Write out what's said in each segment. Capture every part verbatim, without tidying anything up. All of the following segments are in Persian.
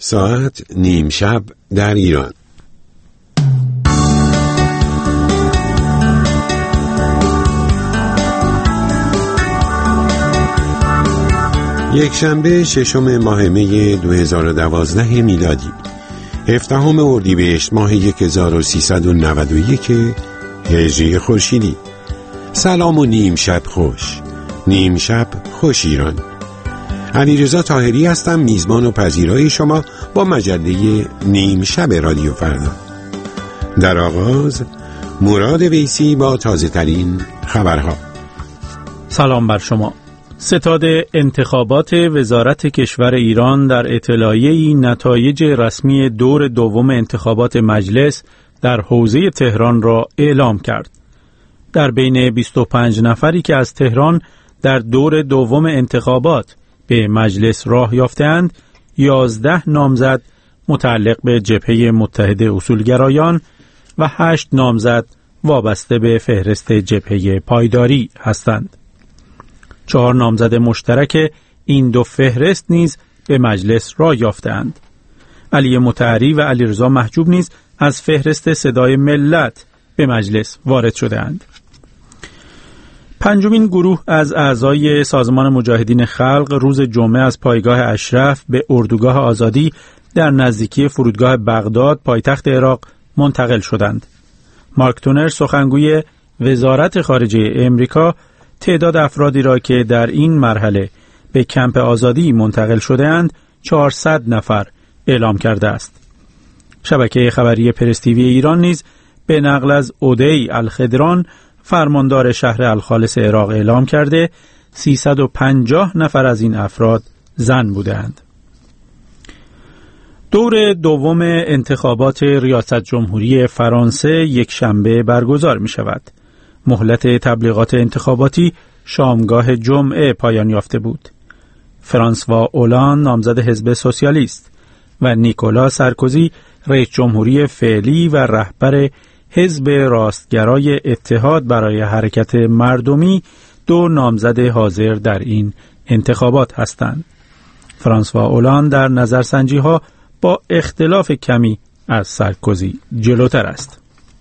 ساعت نیم شب در ایران. یک شنبه ششم ماه می دو هزار و دوازده میلادی، هفدهم اردیبهشت ماه هزار و سیصد و نود و یک هجری خورشیدی. سلام و نیم شب خوش، نیم شب خوش ایران. علیرضا طاهری هستم، میزبان و پذیرای شما با مجله نیم شب رادیو فردا. در آغاز مراد ویسی با تازه ترین خبرها. سلام بر شما. ستاد انتخابات وزارت کشور ایران در اطلاعیه‌ای نتایج رسمی دور دوم انتخابات مجلس در حوزه تهران را اعلام کرد. در بین بیست و پنج نفری که از تهران در دور دوم انتخابات به مجلس راه یافتند، یازده نامزد متعلق به جبهه متحد اصولگرایان و هشت نامزد وابسته به فهرست جبهه پایداری هستند. چهار نامزد مشترک این دو فهرست نیز به مجلس راه یافتند. علی مطهری و علیرضا محجوب نیز از فهرست صدای ملت به مجلس وارد شده‌اند. پنجمین گروه از اعضای سازمان مجاهدین خلق روز جمعه از پایگاه اشرف به اردوگاه آزادی در نزدیکی فرودگاه بغداد پایتخت عراق منتقل شدند. مارک تونر سخنگوی وزارت خارجه امریکا تعداد افرادی را که در این مرحله به کمپ آزادی منتقل شده‌اند چهارصد نفر اعلام کرده است. شبکه خبری پرس تیوی ایران نیز به نقل از اودی الخدران فرماندار شهر الخالص عراق اعلام کرده سیصد و پنجاه نفر از این افراد زن بودند. دور دوم انتخابات ریاست جمهوری فرانسه یک شنبه برگزار می شود. مهلت تبلیغات انتخاباتی شامگاه جمعه پایان یافته بود. فرانسوا اولاند نامزد حزب سوسیالیست و نیکولا سارکوزی رئیس جمهوری فعلی و رهبر حزب راستگرای اتحاد برای حرکت مردمی دو نامزد حاضر در این انتخابات هستند. فرانسوا اولاند در نظرسنجی‌ها با اختلاف کمی از سارکوزی جلوتر است.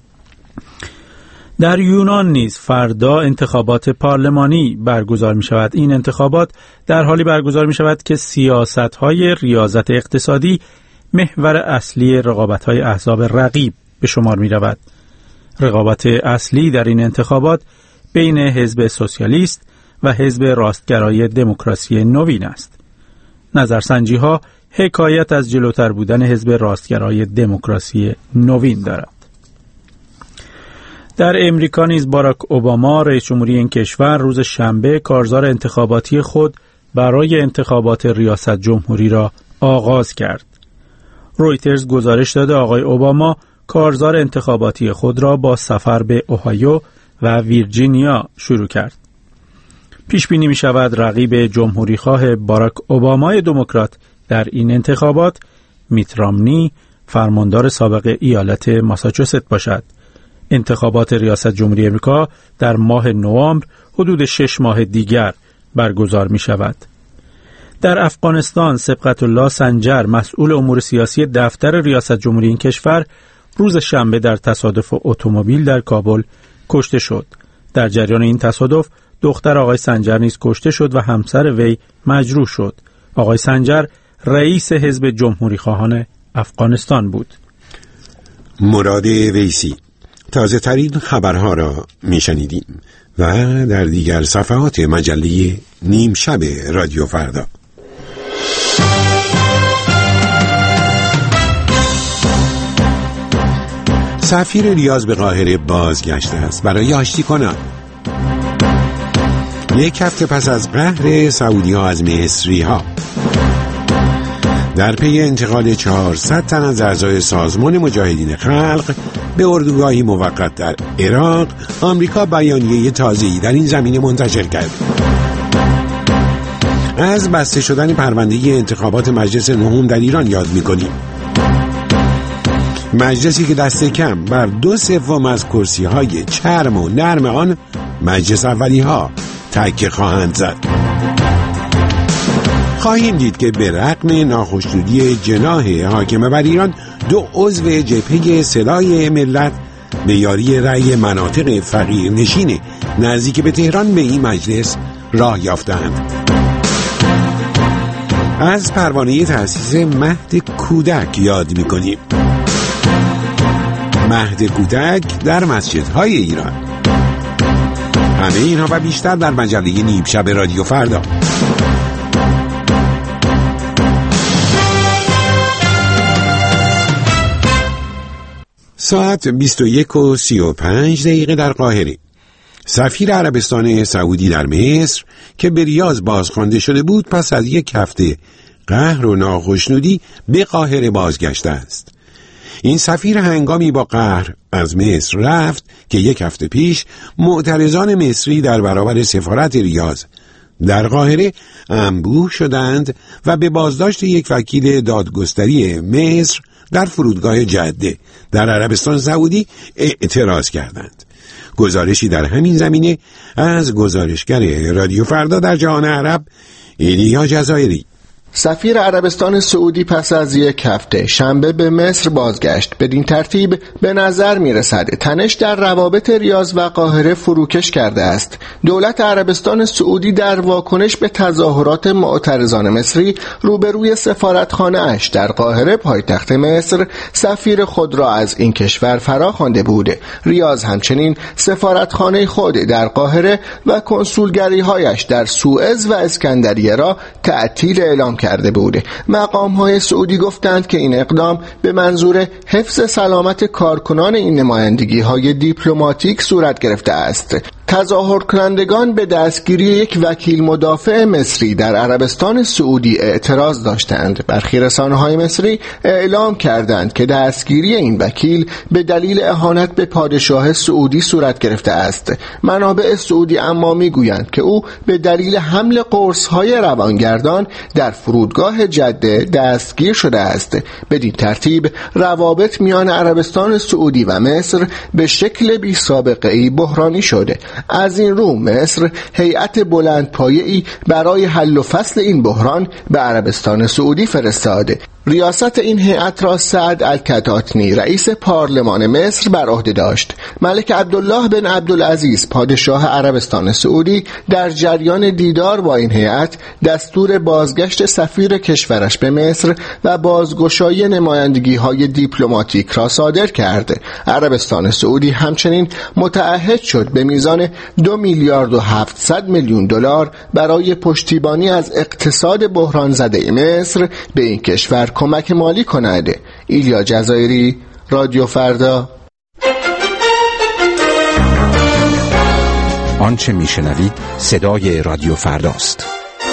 در یونان نیز فردا انتخابات پارلمانی برگزار می شود. این انتخابات در حالی برگزار می شود که سیاست‌های ریاضت اقتصادی محور اصلی رقابت‌های احزاب رقیب به شمار می رود. رقابت اصلی در این انتخابات بین حزب سوسیالیست و حزب راستگرای دموکراسی نوین است. نظرسنجی‌ها حکایت از جلوتر بودن حزب راستگرای دموکراسی نوین دارد. در امریکا نیز باراک اوباما رئیس جمهوری این کشور روز شنبه کارزار انتخاباتی خود برای انتخابات ریاست جمهوری را آغاز کرد. رویترز گزارش داده آقای اوباما کارزار انتخاباتی خود را با سفر به اوهایو و ویرجینیا شروع کرد. پیش بینی می شود رقیب جمهوری خواه باراک اوبامای دموکرات در این انتخابات میت رامنی فرماندار سابق ایالت ماساچوست باشد. انتخابات ریاست جمهوری امریکا در ماه نوامبر حدود شش ماه دیگر برگزار می شود. در افغانستان سبقت الله سنجر مسئول امور سیاسی دفتر ریاست جمهوری این کشور روز شنبه در تصادف اتومبیل در کابل کشته شد. در جریان این تصادف دختر آقای سنجر نیز کشته شد و همسر وی مجروح شد. آقای سنجر رئیس حزب جمهوری خواهان افغانستان بود. مراد ویسی. تازه ترین خبرها را میشنیدیم و در دیگر صفحات مجله نیم شب رادیو فردا. سفیر ریاض به قاهره بازگشته است برای آشتی کنان. یک هفته پس از قهر سعودی ها از مصری ها، در پی انتقال چهارصد تن از اعضای سازمان مجاهدین خلق به اردوگاهی موقت در عراق، آمریکا بیانیه تازه‌ای در این زمینه منتشر کرد. از بسته شدن پرونده انتخابات مجلس نهم در ایران یاد می‌کنیم. مجلسی که دست کم بر دو سوم از کرسی‌های چرم و نرم آن مجلس اولی‌ها تکیه خواهند زد. خواهیم دید که به رغم ناخوشنودی جناح حاکم بر ایران، دو عضو جبهه سلاح ملت به یاری رأی مناطق فقیرنشین نزدیک به تهران به این مجلس راه یافتند. از پروانه تأسیس مهد کودک یاد می‌کنیم. مهد کودک در مسجدهای ایران. همه اینها و بیشتر در مجله نیم شب رادیو فردا. ساعت بیست و یک و سی و پنج دقیقه در قاهره. سفیر عربستان سعودی در مصر که به ریاض بازخوانده شده بود، پس از یک هفته قهر و ناخشنودی به قاهره بازگشته است. این سفیر هنگامی با قهر از مصر رفت که یک هفته پیش معترضان مصری در برابر سفارت ریاض در قاهره انبوه شدند و به بازداشت یک وکیل دادگستری مصر در فرودگاه جده در عربستان سعودی اعتراض کردند. گزارشی در همین زمینه از گزارشگر رادیو فردا در جهان عرب، ایلیا جزایری. سفیر عربستان سعودی پس از یک هفته شنبه به مصر بازگشت. بدین ترتیب به نظر میرسد تنش در روابط ریاض و قاهره فروکش کرده است. دولت عربستان سعودی در واکنش به تظاهرات معترضان مصری روبروی سفارتخانه اش در قاهره پایتخت مصر سفیر خود را از این کشور فرا خوانده بود. ریاض همچنین سفارتخانه خود در قاهره و کنسولگری هایش در سوئز و اسکندریه را تعطیل اعلام کرده بود. مقام‌های سعودی گفتند که این اقدام به منظور حفظ سلامت کارکنان این نمایندگی‌های دیپلماتیک صورت گرفته است. تظاهر کنندگان به دستگیری یک وکیل مدافع مصری در عربستان سعودی اعتراض داشتند. برخی رسانه‌های مصری اعلام کردند که دستگیری این وکیل به دلیل اهانت به پادشاه سعودی صورت گرفته است. منابع سعودی اما میگویند که او به دلیل حمل قرص‌های روانگردان در فرودگاه جده دستگیر شده است. بدین ترتیب روابط میان عربستان سعودی و مصر به شکل بی سابقه‌ای بحرانی شده. از این رو مصر هیئت بلندپایه‌ای برای حل و فصل این بحران به عربستان سعودی فرستاده. ریاست این هیئت را سعد الکتاتنی رئیس پارلمان مصر بر عهده داشت. ملک عبدالله بن عبدالعزیز پادشاه عربستان سعودی در جریان دیدار با این هیئت دستور بازگشت سفیر کشورش به مصر و بازگشایی نمایندگی‌های دیپلماتیک را صادر کرد. عربستان سعودی همچنین متعهد شد به میزان دو میلیارد و هفتصد میلیون دلار برای پشتیبانی از اقتصاد بحران زده مصر به این کشور کمک مالی کند. ایلیا جزایری، رادیو فردا. آنچه میشنوید صدای رادیو فرداست.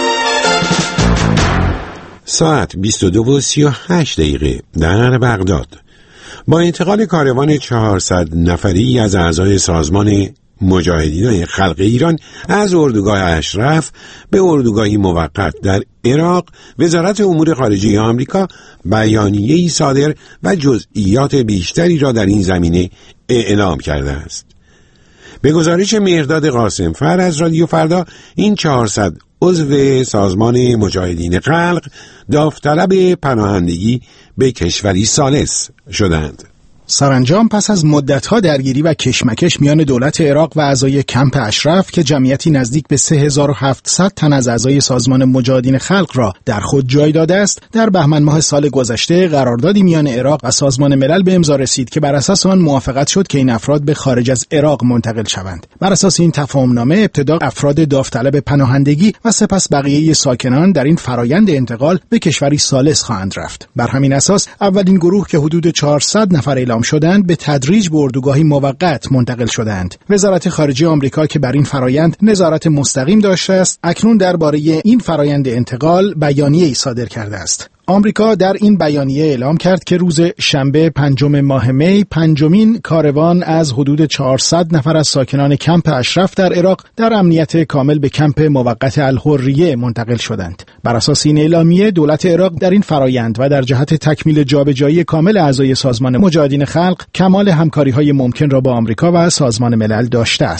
ساعت بیست و دو و سی و هشت دقیقه در بغداد. با انتقال کاروان چهارصد نفری از اعضای سازمان مجاهدین خلق ایران از اردوگاه اشرف به اردوگاهی موقت در عراق، وزارت امور خارجه آمریکا بیانیه‌ای صادر و جزئیات بیشتری را در این زمینه اعلام کرده است. به گزارش مهرداد قاسمفر از رادیو فردا، این چهارصد عضو سازمان مجاهدین خلق داوطلب پناهندگی به کشوری ثالث شدند. سرانجام پس از مدت‌ها درگیری و کشمکش میان دولت عراق و اعضای کمپ اشرف که جمعیتی نزدیک به سه هزار و هفتصد تن از اعضای سازمان مجاهدین خلق را در خود جای داده است، در بهمن ماه سال گذشته قراردادی میان عراق و سازمان ملل به امضا رسید که بر اساس آن موافقت شد که این افراد به خارج از عراق منتقل شوند. بر اساس این تفاهم‌نامه ابتدا افراد داوطلب پناهندگی و سپس بقیه ساکنان در این فرایند انتقال به کشوری ثالث خواهند رفت. بر همین اساس اولین گروه که حدود چهارصد نفر اعلام شدند به تدریج به اردوگاهی موقت منتقل شدند. وزارت خارجه آمریکا که بر این فرایند نظارت مستقیم داشته است، اکنون درباره این فرایند انتقال بیانیه‌ای صادر کرده است. آمریکا در این بیانیه اعلام کرد که روز شنبه پنجم ماه می پنجمین کاروان از حدود چهارصد نفر از ساکنان کمپ اشرف در عراق در امنیت کامل به کمپ موقت الحریه منتقل شدند. بر اساس این اعلامیه دولت عراق در این فرایند و در جهت تکمیل جابجایی کامل اعضای سازمان مجاهدین خلق کمال همکاری‌های ممکن را با آمریکا و سازمان ملل داشته است.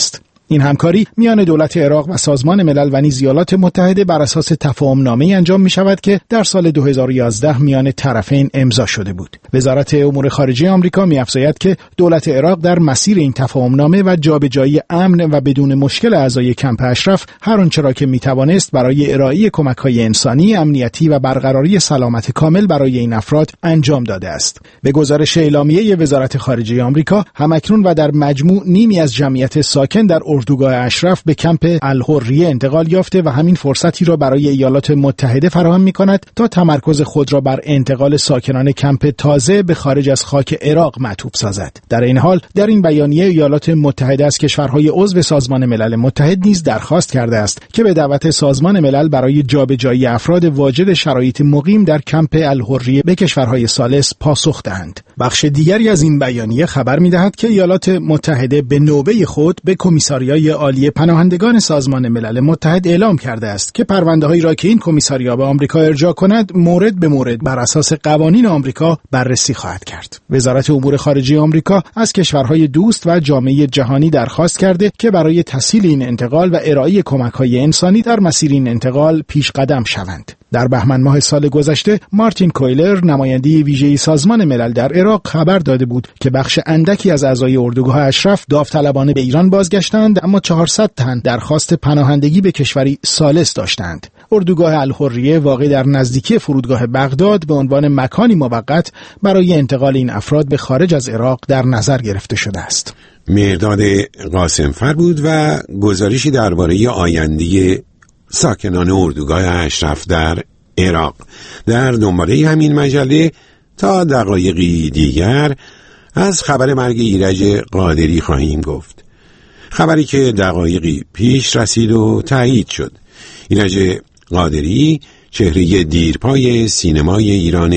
این همکاری میان دولت عراق و سازمان ملل و نیز ایالات متحده بر اساس تفاهم‌نامه‌ای انجام می‌شود که در سال دو هزار و یازده میان طرفین امضا شده بود. وزارت امور خارجه آمریکا می‌افزاید که دولت عراق در مسیر این تفاهم‌نامه و جابجایی امن و بدون مشکل اعضای کمپ اشرف هر آنچه را که می‌توانست برای ارائه کمک‌های انسانی، امنیتی و برقراری سلامت کامل برای این افراد انجام داده است. به گزارش اعلامیه وزارت خارجه آمریکا، همکنون و در مجموع نیمی از جمعیت ساکن در اردوگاه اشرف به کمپ الحریه انتقال یافته و همین فرصتی را برای ایالات متحده فراهم می‌کند تا تمرکز خود را بر انتقال ساکنان کمپ تازه به خارج از خاک عراق معطوف سازد. در این حال در این بیانیه ایالات متحده از کشورهای عضو سازمان ملل متحد نیز درخواست کرده است که به دعوت سازمان ملل برای جابجایی افراد واجد شرایط مقیم در کمپ الحریه به کشورهای ثالث پاسخ دهند. بخش دیگری از این بیانیه خبر می‌دهد که ایالات متحده به نوبه خود به کمیساریای عالی پناهندگان سازمان ملل متحد اعلام کرده است که پرونده‌هایی را که این کمیساریا به آمریکا ارجاع کند مورد به مورد بر اساس قوانین آمریکا بررسی خواهد کرد. وزارت امور خارجه آمریکا از کشورهای دوست و جامعه جهانی درخواست کرده که برای تسهیل این انتقال و ارائه کمک‌های انسانی در مسیر این انتقال پیش قدم شوند. در بهمن ماه سال گذشته مارتین کویلر، نماینده ویژه سازمان ملل در عراق، خبر داده بود که بخش اندکی از اعضای اردوگاه اشرف داوطلبانه به ایران بازگشتند، اما چهارصد تن درخواست پناهندگی به کشوری ثالث داشتند. اردوگاه الحریه واقع در نزدیکی فرودگاه بغداد به عنوان مکانی موقت برای انتقال این افراد به خارج از عراق در نظر گرفته شده است. مرداد قاسمفر بود و گزارشی درباره آینده ساکنان اردوگاه اشرف در عراق. در دنباله همین مجله تا دقایقی دیگر از خبر مرگ ایرج قادری خواهیم گفت. خبری که دقایقی پیش رسید و تایید شد. ایرج قادری چهره دیرپای سینمای ایران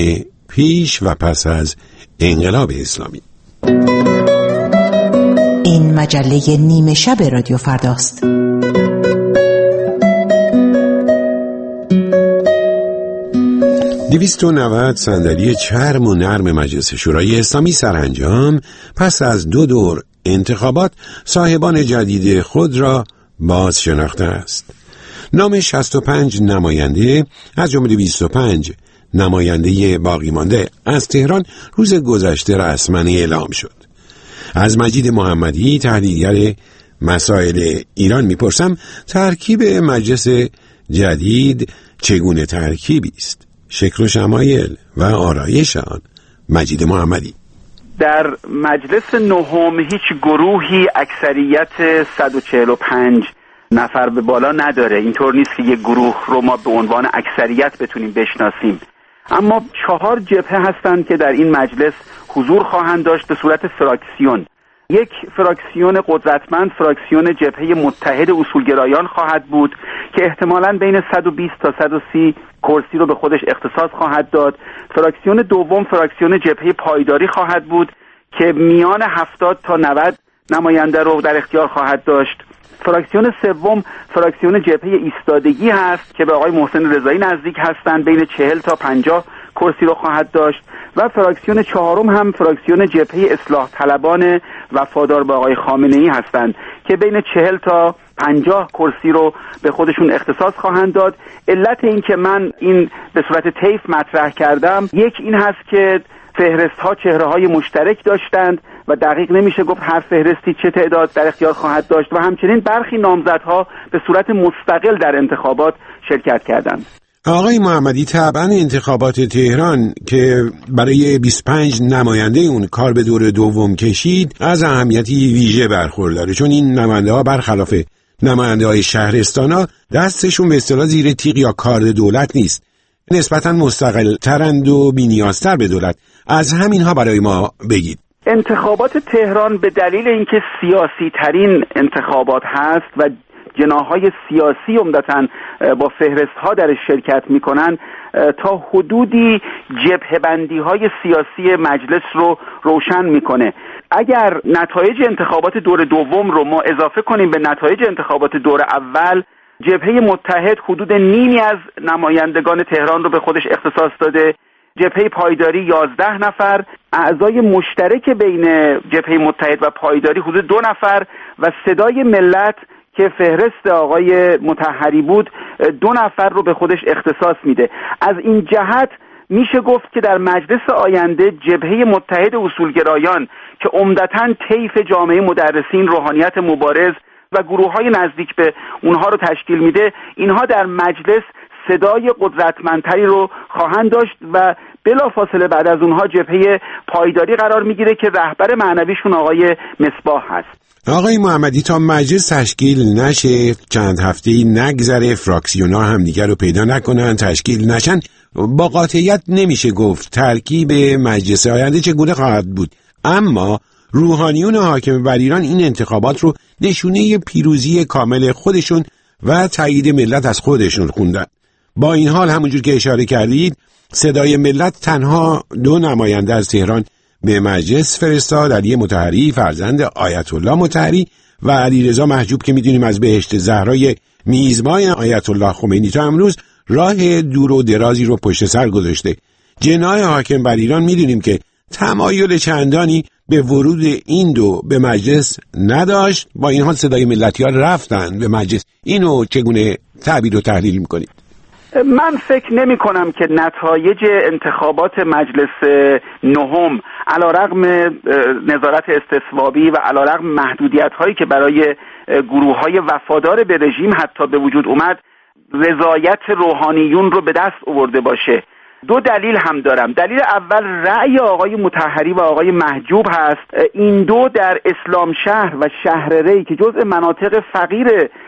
پیش و پس از انقلاب اسلامی. این مجله نیمه شب رادیو فرداست. دویست و نود صندلی چرم و نرم مجلس شورای اسلامی سرانجام پس از دو دور انتخابات صاحبان جدید خود را باز شناخته است. نام شصت و پنج نماینده از جمله بیست و پنج نماینده باقی مانده از تهران روز گذشته رسما اعلام شد. از مجید محمدی، تحلیلگر مسائل ایران، میپرسم ترکیب مجلس جدید چگونه ترکیبی است؟ شکل و شمایل و آرایش آن. مجید محمدی: در مجلس نهم هیچ گروهی اکثریت صد و چهل و پنج نفر به بالا نداره. اینطور نیست که یک گروه رو ما به عنوان اکثریت بتونیم بشناسیم، اما چهار جبهه هستند که در این مجلس حضور خواهند داشت به صورت فراکسیون. یک فراکسیون قدرتمند، فراکسیون جبهه متحد اصولگرایان خواهد بود که احتمالاً بین صد و بیست تا صد و سی کرسی رو به خودش اختصاص خواهد داد. فراکسیون دوم فراکسیون جبهه پایداری خواهد بود که میان هفتاد تا نود نماینده رو در اختیار خواهد داشت. فراکسیون سوم فراکسیون جبهه ایستادگی هست که به آقای محسن رضایی نزدیک هستند، بین چهل تا پنجاه کرسی رو خواهد داشت. و فراکسیون چهارم هم فراکسیون جبهه اصلاح طلبان وفادار به آقای خامنه‌ای هستند که بین چهل تا پنجاه کرسی رو به خودشون اختصاص خواهند داد. علت این که من این به صورت طیف مطرح کردم، یک این هست که فهرست ها چهره های مشترک داشتند و دقیق نمیشه گفت هر فهرستی چه تعداد در اختیار خواهد داشت و همچنین برخی نامزدها به صورت مستقل در انتخابات شرکت کردند. آقای محمدی، طبعا انتخابات تهران که برای بیست و پنج نماینده اون کار به دور دوم کشید از اهمیتی ویژه برخورداره، چون این نماینده ها برخلاف نماینده های شهرستان ها دستشون به اصطلاح زیر تیغ یا کارد دولت نیست، نسبتا مستقل ترند و بی‌نیازتر به دولت. از همین ها برای ما بگید. انتخابات تهران به دلیل اینکه سیاسی ترین انتخابات هست و جناح‌های سیاسی عمدتاً با فهرست‌ها در شرکت می‌کنن، تا حدودی جبهه‌بندی‌های سیاسی مجلس رو روشن می‌کنه. اگر نتایج انتخابات دور دوم رو ما اضافه کنیم به نتایج انتخابات دور اول، جبهه متحد حدود نیمی از نمایندگان تهران رو به خودش اختصاص داده، جبهه پایداری یازده نفر، اعضای مشترک بین جبهه متحد و پایداری حدود دو نفر و صدای ملت که فهرست آقای مطهری بود دو نفر رو به خودش اختصاص میده. از این جهت میشه گفت که در مجلس آینده جبهه متحد اصولگرایان که عمدتاً طیف جامعه مدرسین، روحانیت مبارز و گروه‌های نزدیک به اونها رو تشکیل میده، اینها در مجلس صدای قدرتمندتری رو خواهند داشت و بلافاصله بعد از اونها جبهه پایداری قرار میگیره که رهبر معنویشون آقای مصباح هست. آقای محمدی، تا مجلس تشکیل نشه، چند هفته‌ای نگذره، فراکسیون‌ها هم دیگر رو پیدا نکنن، تشکیل نشن، با قاطعیت نمیشه گفت ترکیب مجلس آینده چگونه خواهد بود. اما روحانیون حاکم بر ایران این انتخابات رو نشونه پیروزی کامل خودشون و تایید ملت از خودشون خوندن. با این حال همونجور که اشاره کردید، صدای ملت تنها دو نماینده از تهران به مجلس فرستاد، علی مطهری فرزند آیت الله مطهری و علیرضا محجوب که میدونیم از بهشت زهرای میزبان آیت الله خمینی تا امروز راه دور و درازی رو پشت سر گذاشته. جناح حاکم بر ایران میدونیم که تمایل چندانی به ورود این دو به مجلس نداشت. با این حال صدای ملتی‌ها رفتن به مجلس. اینو چگونه تعبیر و تحلیل میکنید؟ من فکر نمی کنم که نتایج انتخابات مجلس نهم علیرغم نظارت استصوابی و علیرغم محدودیت هایی که برای گروه های وفادار به رژیم حتی به وجود اومد، رضایت روحانیون رو به دست آورده باشه. دو دلیل هم دارم. دلیل اول رأی آقای مطهری و آقای محجوب هست. این دو در اسلام شهر و شهر ری که جزء مناطق فقیر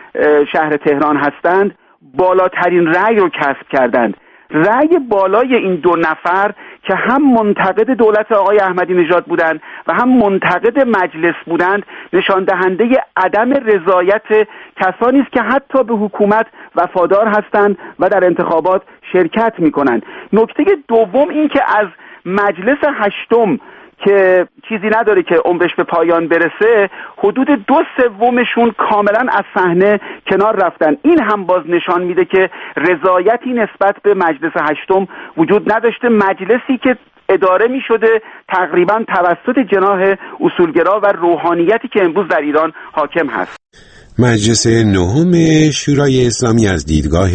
شهر تهران هستند بالاترین رأی رو کسب کردند. رأی بالای این دو نفر که هم منتقد دولت آقای احمدی نژاد بودند و هم منتقد مجلس بودند نشان دهنده عدم رضایت کسانی است که حتی به حکومت وفادار هستند و در انتخابات شرکت می‌کنند. نکته دوم این که از مجلس هشتم که چیزی نداره که عمرش به پایان برسه، حدود دو سومشون کاملا از صحنه کنار رفتن. این هم باز نشان میده که رضایتی نسبت به مجلس هشتم وجود نداشته، مجلسی که اداره میشده تقریبا توسط جناح اصولگرا و روحانیتی که امروز در ایران حاکم هست. مجلس نهم شورای اسلامی از دیدگاه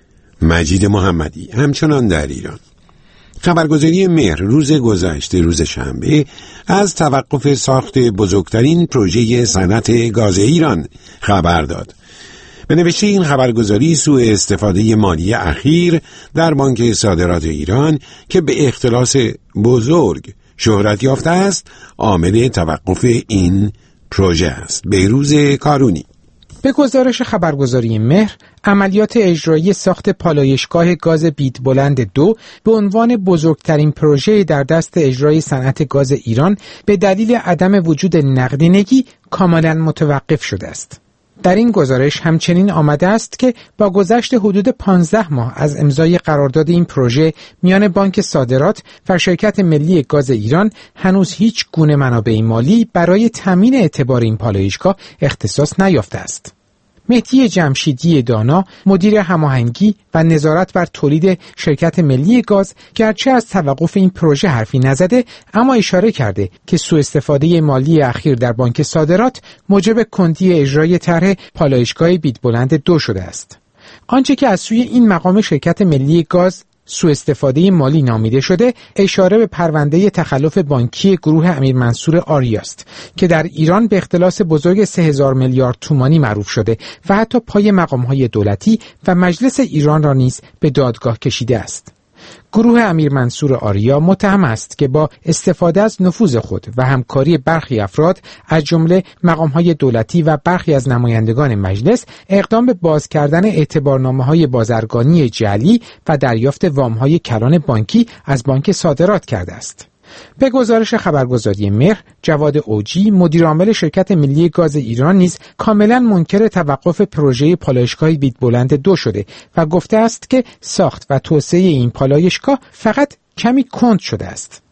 مجید محمدی همچنان در ایران. خبرگزاری مهر روز گذشته روز شنبه از توقف ساخت بزرگترین پروژه صنعت گاز ایران خبر داد. به نوشته این خبرگزاری سوء استفاده مالی اخیر در بانک صادرات ایران که به اختلاس بزرگ شهرت یافته است عامل توقف این پروژه است. بهروز کارونی. به گزارش خبرگزاری مهر، عملیات اجرایی ساخت پالایشگاه گاز بیدبلند دو به عنوان بزرگترین پروژه در دست اجرای صنعت گاز ایران به دلیل عدم وجود نقدینگی کاملا متوقف شده است. در این گزارش همچنین آمده است که با گذشت حدود پانزده ماه از امضای قرارداد این پروژه میان بانک صادرات و شرکت ملی گاز ایران هنوز هیچ گونه منابع مالی برای تامین اعتبار این پالایشگاه اختصاص نیافته است. مهدی جمشیدی دانا، مدیر هماهنگی و نظارت بر تولید شرکت ملی گاز، گرچه از توقف این پروژه حرفی نزده اما اشاره کرده که سوء استفاده مالی اخیر در بانک صادرات موجب کندی اجرای طرح پالایشگاه بیدبلند دو شده است. آنچه که از سوی این مقام شرکت ملی گاز سوء استفاده مالی نامیده شده اشاره به پرونده تخلف بانکی گروه امیرمنصور آریا است که در ایران به اختلاس بزرگ سه هزار میلیارد تومانی معروف شده و حتی پای مقام‌های دولتی و مجلس ایران را نیز به دادگاه کشیده است. گروه امیرمنصور آریا متهم است که با استفاده از نفوذ خود و همکاری برخی افراد از جمله مقام‌های دولتی و برخی از نمایندگان مجلس اقدام به باز کردن اعتبارنامه‌های بازرگانی جعلی و دریافت وام‌های کلان بانکی از بانک صادرات کرده است. به گزارش خبرگزاری مهر، جواد اوجی، مدیرعامل شرکت ملی گاز ایران نیز کاملا منکر توقف پروژه پالایشگاه بیدبلند دو شده و گفته است که ساخت و توسعه این پالایشگاه فقط کمی کند شده است.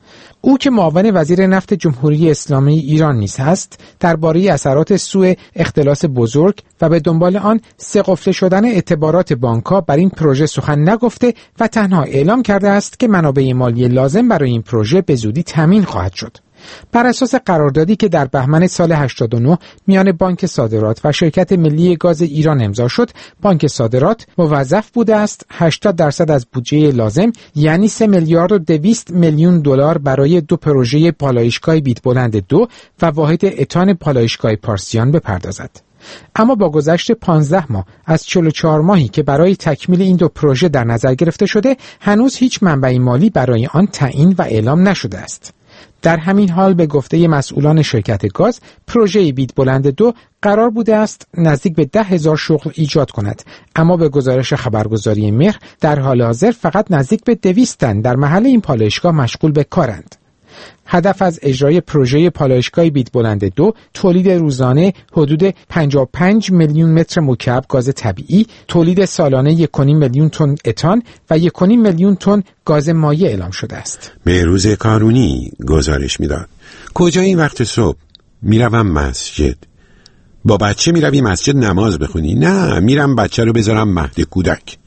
او که معاون وزیر نفت جمهوری اسلامی ایران نیز هست، درباره اثرات سوء اختلاس بزرگ و به دنبال آن سه‌قفل شدن اعتبارات بانک‌ها بر این پروژه سخن نگفته و تنها اعلام کرده است که منابع مالی لازم برای این پروژه به زودی تامین خواهد شد. بر اساس قراردادی که در بهمن سال هشتاد و نه میان بانک صادرات و شرکت ملی گاز ایران امضا شد، بانک صادرات موظف بوده است هشتاد درصد از بودجه لازم، یعنی سه میلیارد و دویست میلیون دلار برای دو پروژه پالایشگاه بیتبلند دو و واحد اتان پالایشگاه پارسیان بپردازد. اما با گذشت پانزده ماه از چهل و چهار ماهی که برای تکمیل این دو پروژه در نظر گرفته شده، هنوز هیچ منبع مالی برای آن تعیین و اعلام نشده است. در همین حال به گفته مسئولان شرکت گاز، پروژه بیتبلند دو قرار بوده است نزدیک به ده هزار شغل ایجاد کند، اما به گزارش خبرگزاری مهر در حال حاضر فقط نزدیک به دویست تن در محل این پالایشگاه مشغول به کارند. هدف از اجرای پروژه پالایشگاه بیتبلند دو تولید روزانه حدود پنجاه و پنج میلیون متر مکعب گاز طبیعی، تولید سالانه یک و نیم میلیون تن اتان و یک و نیم میلیون تن گاز مایع اعلام شده است. بهروز کارونی گزارش میداد. کجا این وقت صبح؟ میروم مسجد. با بچه میروی مسجد نماز بخونی؟ نه، میرم بچه رو بذارم مهد کودک.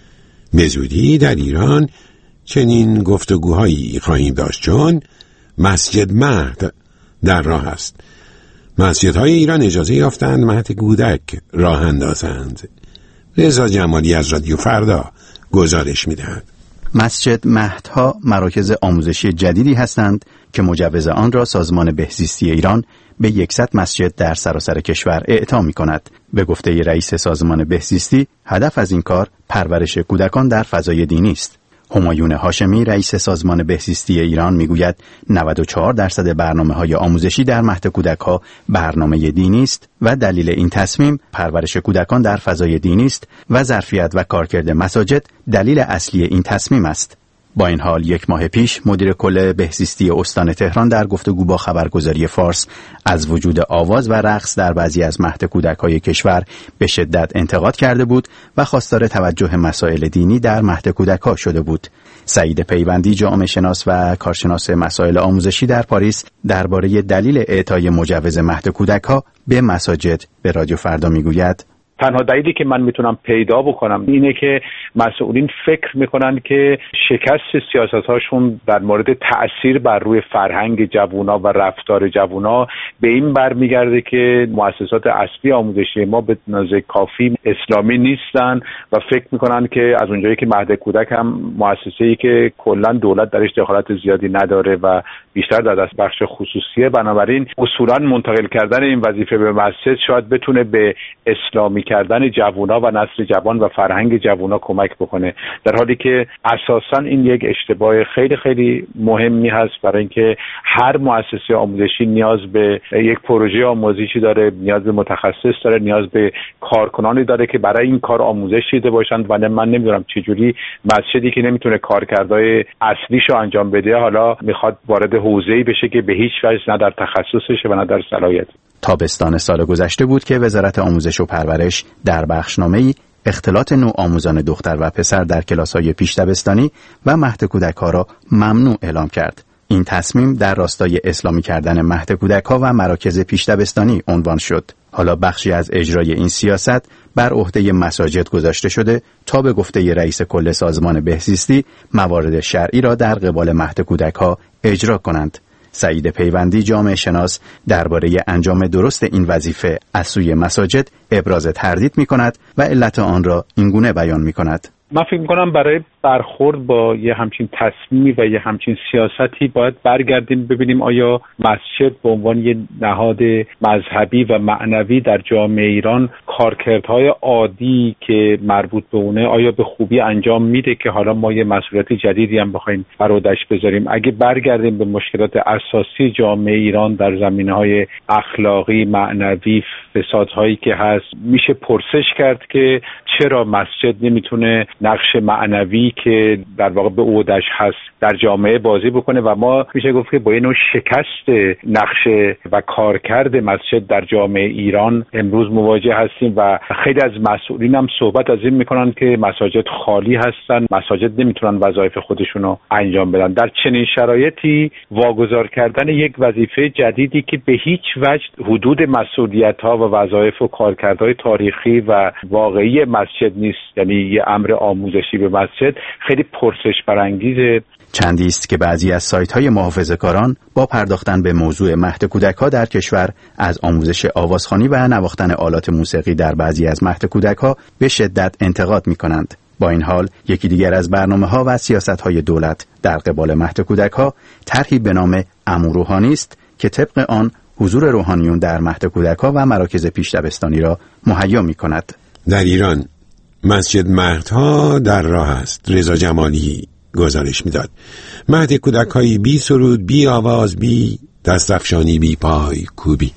به زودی در ایران چنین گفتگوهایی خواهیم داشت، چون مسجد مهد در راه است. مسجدهای ایران اجازه یافتند مهد کودک راه اندازند. رضا جمالی از رادیو فردا گزارش میدهد. مسجد مهدها مراکز آموزشی جدیدی هستند که مجوز آن را سازمان بهزیستی ایران به صد مسجد در سراسر کشور اعطا می‌کند. به گفته رئیس سازمان بهزیستی، هدف از این کار پرورش کودکان در فضای دینی است. همایون هاشمی رئیس سازمان بهزیستی ایران میگوید نود و چهار درصد برنامه‌های آموزشی در مهد کودک‌ها برنامه دینی است و دلیل این تصمیم پرورش کودکان در فضای دینی است و ظرفیت و کارکرد مساجد دلیل اصلی این تصمیم است. با این حال یک ماه پیش مدیر کل بهزیستی استان تهران در گفتگو با خبرگزاری فارس از وجود آواز و رقص در بعضی از مهد کودک‌های کشور به شدت انتقاد کرده بود و خواستار توجه مسائل دینی در مهد کودک‌ها شده بود. سعید پیوندی، جامعه شناس و کارشناس مسائل آموزشی در پاریس، درباره دلیل اعطای مجوز مهد کودک‌ها به مساجد به رادیو فردا میگوید: تنها دلیلی که من میتونم پیدا بکنم اینه که مسئولین فکر میکنن که شکست سیاست‌هاشون در مورد تأثیر بر روی فرهنگ جوونا و رفتار جوونا به این برمیگرده که مؤسسات اصلی آموزشی ما به اندازه کافی اسلامی نیستن و فکر میکنن که از اونجایی که مهد کودک هم مؤسسه‌ای که کلا دولت درش دخالت زیادی نداره و بیشتر در دست بخش خصوصیه، بنابراین اصولا منتقل کردن این وظیفه به مسجد شاید بتونه به اسلامی کردن جوونا و نسل جوان و فرهنگ جوونا کمک بکنه، در حالی که اساساً این یک اشتباه خیلی خیلی مهمی هست، برای اینکه هر مؤسسه آموزشی نیاز به یک پروژه آموزشی داره، نیاز به متخصص داره، نیاز به کارکنانی داره که برای این کار آموزش دیده باشند و من نمیدونم چجوری مسجدی که نمیتونه کارکردهای اصلیشو انجام بده حالا میخواد وارد حوزه‌ای بشه که به هیچ وجه نه در تخصصشه و نه در صلاحیت. تابستان سال گذشته بود که وزارت آموزش و پرورش در بخشنامه‌ای اختلاط نوع آموزان دختر و پسر در کلاس‌های پیش دبستانی و مهد کودک‌ها را ممنوع اعلام کرد. این تصمیم در راستای اسلامی کردن مهد کودک‌ها و مراکز پیش دبستانی عنوان شد. حالا بخشی از اجرای این سیاست بر عهده مساجد گذاشته شده تا به گفته رئیس کل سازمان بهزیستی موارد شرعی را در قبال مهد کودک‌ها اجرا کنند. سعید پیوندی، جامعه شناس، درباره انجام درست این وظیفه از سوی مساجد ابراز تردید می‌کند و علت آن را اینگونه بیان می‌کند: من فکر میکنم برای برخورد با یه همچین تصمیمی و یه همچین سیاستی باید برگردیم ببینیم آیا مسجد به عنوان یه نهاد مذهبی و معنوی در جامعه ایران کارکردهای عادی که مربوط به اونه آیا به خوبی انجام میده که حالا ما یه مسئولیت جدیدی هم بخوایم بر عهده‌اش بذاریم. اگه برگردیم به مشکلات اساسی جامعه ایران در زمینه‌های اخلاقی، معنوی، فسادهایی که هست، میشه پرسش کرد که چرا مسجد نمیتونه نقش معنوی که در واقع به عهده‌اش هست در جامعه بازی بکنه و ما میشه گفت که با این نوع شکست نقشه و کارکرد مسجد در جامعه ایران امروز مواجه هستیم و خیلی از مسئولین هم صحبت از این میکنن که مساجد خالی هستن، مساجد نمیتونن وظایف خودشون رو انجام بدن. در چنین شرایطی واگذار کردن یک وظیفه جدیدی که به هیچ وجه حدود مسئولیت‌ها و وظایف و کارکردهای تاریخی و واقعی مسجد نیست، یعنی یه امر آموزشی به مسجد، خیلی پرسش برانگیزه. چندی است که بعضی از سایت‌های محافظه‌کاران با پرداختن به موضوع مهد کودک‌ها در کشور از آموزش آوازخوانی و نواختن آلات موسیقی در بعضی از مهد کودک‌ها به شدت انتقاد می‌کنند. با این حال یکی دیگر از برنامه‌ها و سیاست‌های دولت در قبال مهد کودک‌ها طرحی به نام عمو روحانی است که طبق آن حضور روحانیون در مهد کودک‌ها و مراکز پیش دبستانی را مهیا می‌کند. در ایران مسجد مهدها در راه است. رضا جمالی گزارش میداد. مهد کودک‌های بی سرود، بی آواز، بی دستفشانی، بی پای کوبی.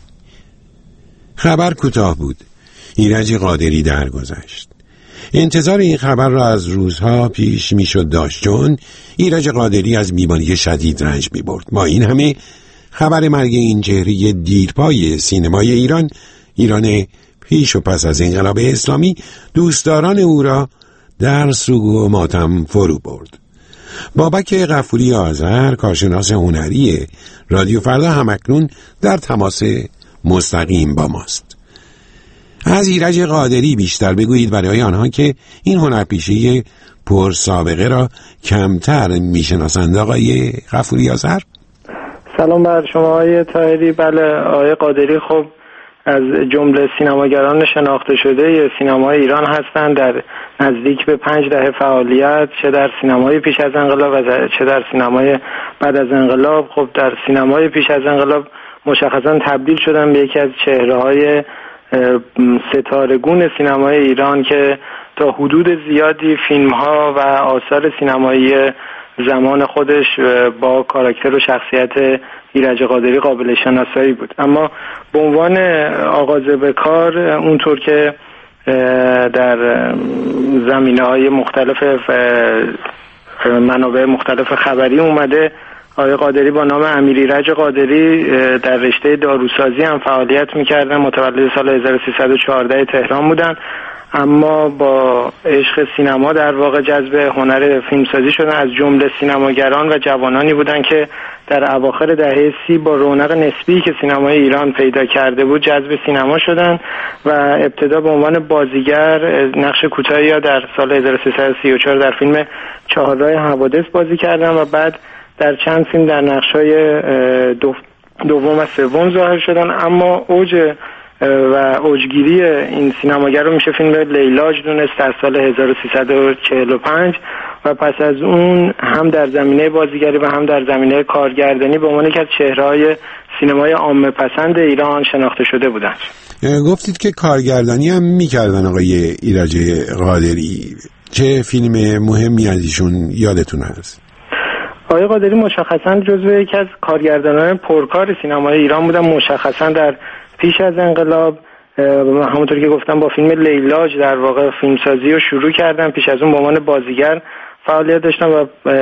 خبر کوتاه بود. ایرج قادری درگذشت. انتظار این خبر را از روزها پیش میشد داشت، چون ایرج قادری از بیماری شدید رنج می‌برد. با این همه خبر مرگ این چهره دیرپای سینمای ایران، ایران پیش و پس از انقلاب اسلامی، دوستداران او را در سوگ و ماتم فرو برد. بابک غفوری آذر، کارشناس هنری رادیو فردا، همکنون در تماس مستقیم با ماست. از ایرج قادری بیشتر بگویید برای آنها که این هنرپیشه پر سابقه را کمتر میشناسند. آقای غفوری آذر. سلام بر شما آقای طاهری. بله، آقای قادری خب از جمله سینماگران شناخته شده سینمای ایران هستند. در نزدیک به پنج دهه فعالیت، چه در سینمای پیش از انقلاب و چه در سینمای بعد از انقلاب. خب در سینمای پیش از انقلاب مشخصا تبدیل شدن به یکی از چهره‌های ستارگون سینمای ایران که تا حدود زیادی فیلم‌ها و آثار سینمایی زمان خودش با کاراکتر و شخصیت ایرج قادری قابل شناسایی بود. اما به عنوان آغاز به کار، اونطور که در زمینه‌های مختلف منابع مختلف خبری اومده، آقای قادری با نام امیر ایرج قادری در رشته داروسازی هم فعالیت می‌کردن. متولد سال هزار و سیصد و چهارده تهران بودن، اما با عشق سینما در واقع جذب هنر فیلمسازی شدن. از جمله سینماگران و جوانانی بودن که در اواخر دهه سی با رونق نسبی که سینمای ایران پیدا کرده بود جذب سینما شدن و ابتدا به عنوان بازیگر نقش کوتاهی یا در سال هزار و سیصد و سی و چهار در فیلم چهارراه حوادث بازی کردن و بعد در چند فیلم در نقش‌های دو دوم و سوم ظاهر شدن. اما اوج و اوجگیری این سینماگر رو میشه فیلم لیلاج دونست در سال هزار و سیصد و چهل و پنج و پس از اون هم در زمینه بازیگری و هم در زمینه کارگردانی به عنوان یکی از چهره‌های سینمای عامه پسند ایران شناخته شده بودند. گفتید که کارگردانی هم میکردن آقای ایرج قادری. چه فیلم مهمی از ایشون یادتون هست؟ آقای قادری مشخصاً جزو یکی از کارگردانان پرکار سینمای ایران بودن. مشخصاً در پیش از انقلاب همونطور که گفتم با فیلم لیلاج در واقع فیلمسازی رو شروع کردن. پیش از اون به عنوان بازیگر فعالیت داشتن و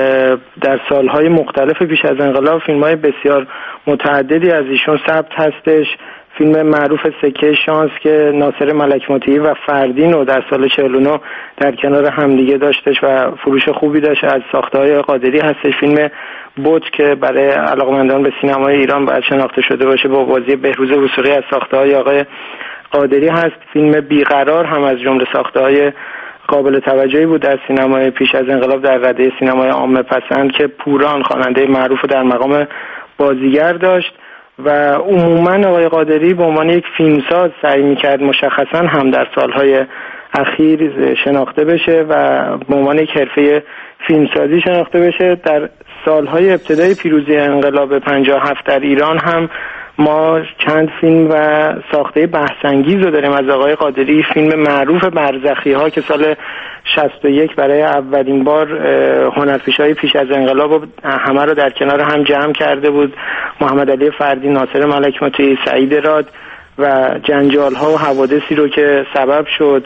در سالهای مختلف پیش از انقلاب فیلم‌های بسیار متعددی از ایشون ثبت هستش. فیلم معروف سکه شانس که ناصر ملک مطیعی و فردین رو در سال چهل و نه در کنار همدیگه داشتش و فروش خوبی داشت، از ساخته‌های قادری هستش. فیلم بوت که برای علاقه‌مندان به سینمای ایران باید شناخته شده باشه با بازی بهروز وثوقی از ساخته‌های آقای قادری هست. فیلم بیقرار هم از جمله ساخته‌های قابل توجهی بود در سینمای پیش از انقلاب در رده سینمای عامه پسند که پوران خواننده معروف در مقام بازیگر داشت و عموما آقای قادری به عنوان یک فیلمساز سعی می‌کرد مشخصاً هم در سالهای اخیر شناخته بشه و به عنوان یک حرفه فیلمسازی شناخته بشه. در سالهای ابتدای پیروزی انقلاب پنجاه و هفت در ایران هم ما چند فیلم و ساخته بحث‌انگیز رو داریم از آقای قادری. فیلم معروف برزخی‌ها که سال شصت و یک برای اولین بار هنرپیشه‌های پیش از انقلاب همه رو در کنار هم جمع کرده بود. محمد علی فردین، ناصر ملک مطیعی، سعید راد و جنجال‌ها و حوادثی رو که سبب شد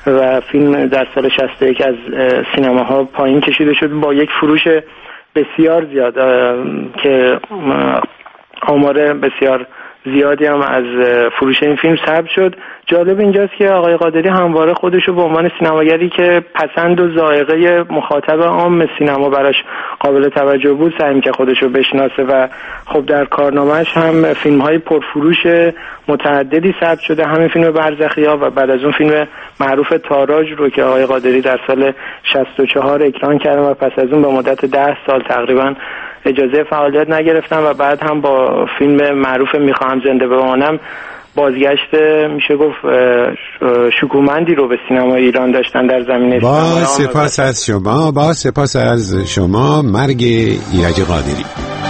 و فیلم در سال شصت و یک از سینماها پایین کشیده شد با یک فروش بسیار زیاد که آمار بسیار زیادی هم از فروش این فیلم ثبت شد. جالب اینجاست که آقای قادری همواره خودش رو به عنوان سینماگری که پسند و ذائقه مخاطب عام سینما براش قابل توجه بود سعی که خودش رو بشناسه و خب در کارنامه‌اش هم فیلم‌های پرفروش متعددی ثبت شده، همین فیلم برزخی‌ها و بعد از اون فیلم معروف تاراج رو که آقای قادری در سال شصت و چهار اکران کردن و پس از اون به مدت ده سال تقریبا اجازه فعالیت نگرفتن و بعد هم با فیلم معروف میخواهم زنده بمانم بازگشت میشه گفت شکومندی رو به سینما ایران داشتن در زمینه با سپاس از شما با سپاس از شما مرگ ایرج قادری.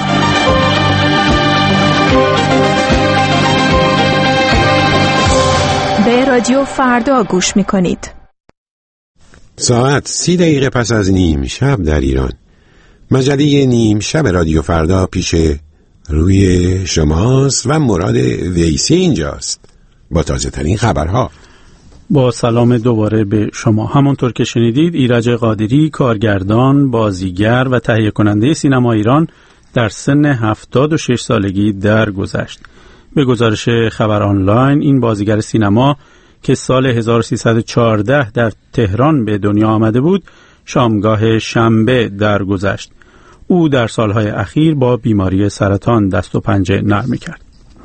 به رادیو فردا گوش میکنید. ساعت سی دقیقه پس از نیم شب در ایران مجله نیم شب رادیو فردا پیش روی شماست و مراد ویسی اینجاست با تازه ترین خبرها. با سلام دوباره به شما. همونطور که شنیدید ایرج قادری کارگردان، بازیگر و تهیه کننده سینما ایران در سن هفتاد و شش سالگی درگذشت. به گزارش خبر آنلاین این بازیگر سینما که سال هزار و سیصد و چهارده در تهران به دنیا آمده بود شامگاه شنبه درگذشت. او در سالهای اخیر با بیماری سرطان دست و پنجه نرم می‌کرد.